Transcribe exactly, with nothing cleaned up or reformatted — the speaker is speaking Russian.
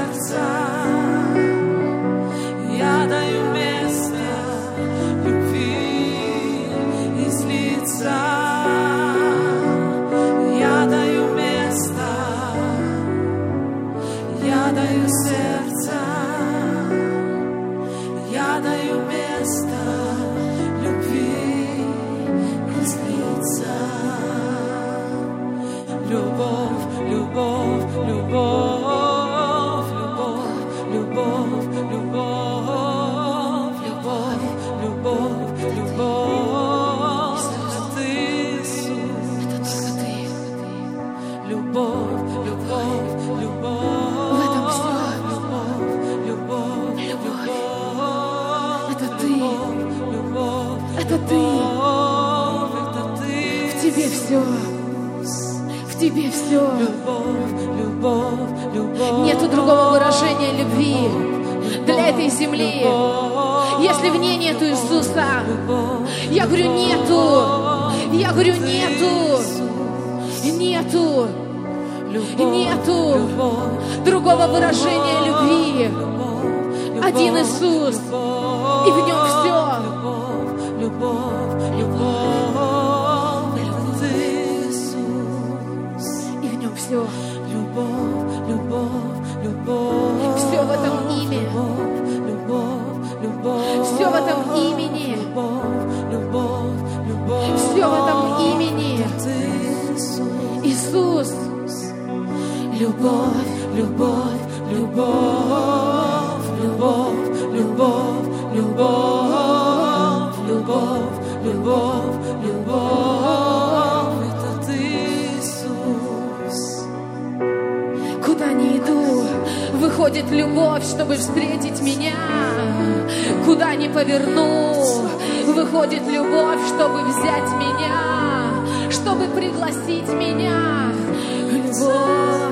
сердца. Я даю место любви излиться. Я даю место, я даю сердце, я даю место любви излиться. Любовь, любовь, любовь, любовь, любовь, любовь, любовь, любовь, любовь. Это ты, Иисус. Это только ты. Любовь, любовь, любовь. В этом все. Любовь, любовь, любовь. Это ты. Любовь, это ты. Это ты. В тебе все. В тебе все. Любовь, любовь, любовь. Нету другого выражения любви для этой земли. Если в ней нету Иисуса, я говорю, нету. Я говорю, нету. Нету. Нету другого выражения любви. Один Иисус. И в нем все. Любовь, любовь, и в нем все. Любовь, любовь, любовь. Все в этом имя. Любовь, любовь. Все в этом имени. Любовь, любовь. Все в этом имени. Иисус. Любовь, любовь, любовь, любовь, любовь, любовь, любовь, любовь, любовь. Это ты, Иисус. Куда ни иду, выходит любовь, чтобы встретить меня. Куда ни поверну, выходит любовь, чтобы взять меня, чтобы пригласить меня. Любовь.